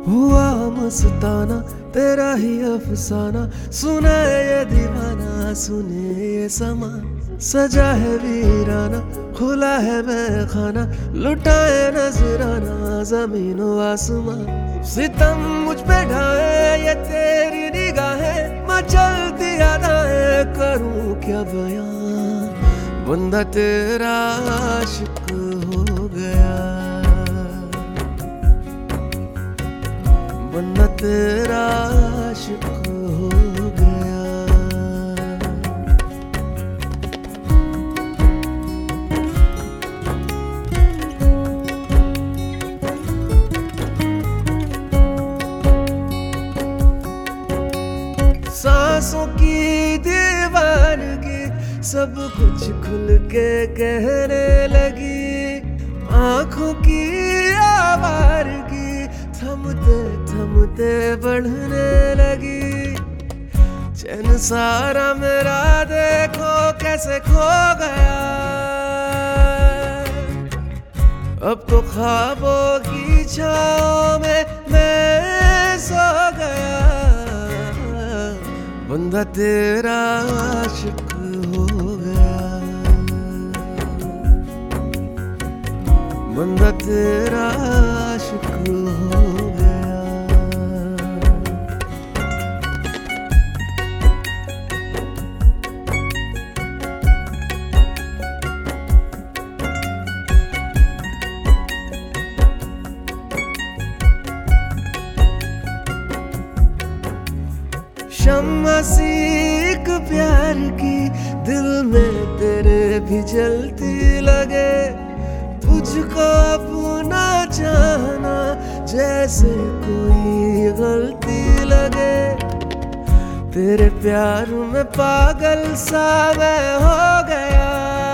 हुआ मस्ताना तेरा ही अफसाना, सुने ये दीवाना सुने ये समा। सजा है वीराना खुला है मैं खाना, लुटाए नजराना जमीन आसमां। सितम मुझ पे ढाए ये तेरी निगाहें, मचलती यादें करूं क्या बयां। बंदा तेरा आशिक हो गया, बंदा तेरा आशिक हो गया। सांसों की दीवानगी सब कुछ खुल के कहने लगी, आंखों की आवारगी थमते थमते बढ़ने लगी। चैन सारा मेरा देखो कैसे खो गया, अब तो ख्वाबों की छाँव में मैं सो गया। बंदा तेरा आशिक हो गया, बंदा तेरा आशिक हो गया। शम्मा सी एक प्यार की दिल में तेरे भी जलती लगे, तुझको अपना चाहना जैसे कोई गलती लगे। तेरे प्यार में पागल सा मैं हो गया,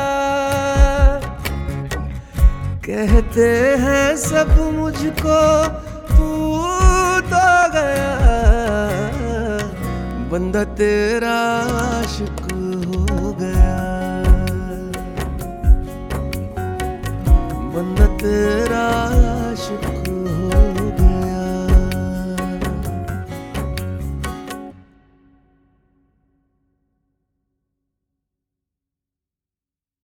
कहते हैं सब मुझको तू तो गया। बंदा तेरा आशिक